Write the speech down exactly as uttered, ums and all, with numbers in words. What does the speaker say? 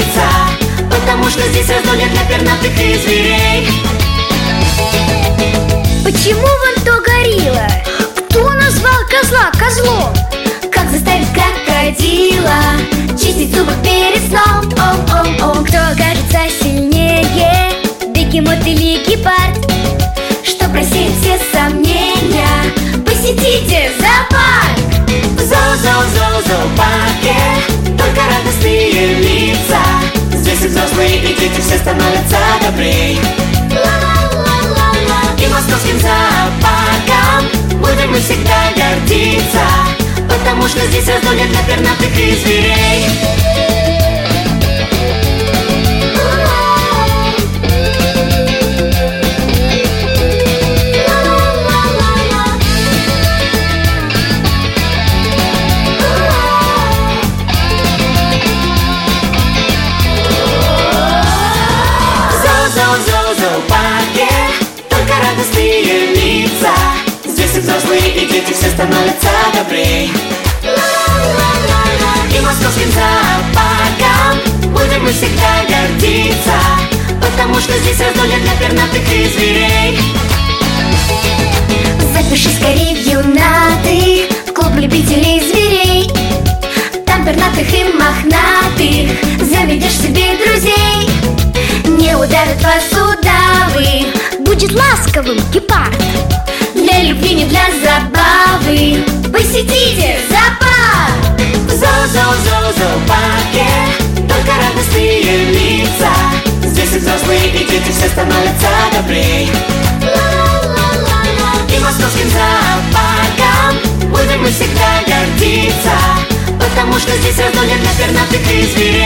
лица, потому что здесь раздолье для пернатых и зверей. Почему вон то горилла? Кто назвал козла козлом? Как заставить крокодила чистить зубы перед сном? Ом-ом-ом. Кто кажется сильнее, бегемот или гепард? Чтоб рассеять все сомнения, посетите зоопарк. В зоо-зоо-зоо-зоопарке только радостные лица. Здесь и взрослые, и дети все становятся добрей. Ла-ла-ла-ла-ла. И московским зоопарком будем мы всегда гордиться, потому что здесь раздолье для пернатых и зверей. Зоопарке только радостные лица. Здесь и взрослые, и дети все становятся добрей. Ла-ла-ла-ла. И московским зоопарком будем мы всегда гордиться, потому что здесь раздолье для пернатых и зверей. Запиши скорей в юнаты, в клуб любителей зверей. Там пернатых и мохнатых заведешь себе друзей. Не удавят вас удавы, будет ласковым гепард. Для любви, не для забавы, посетите зоопарк. В зоо-зоо-зоо-зоопарке только радостные лица. Здесь и взрослые, и дети все становятся добрей. Ла-ла-ла-ла. И московским зоопарком будем мы всегда гордиться, потому что здесь раздолье для пернатых и зверей.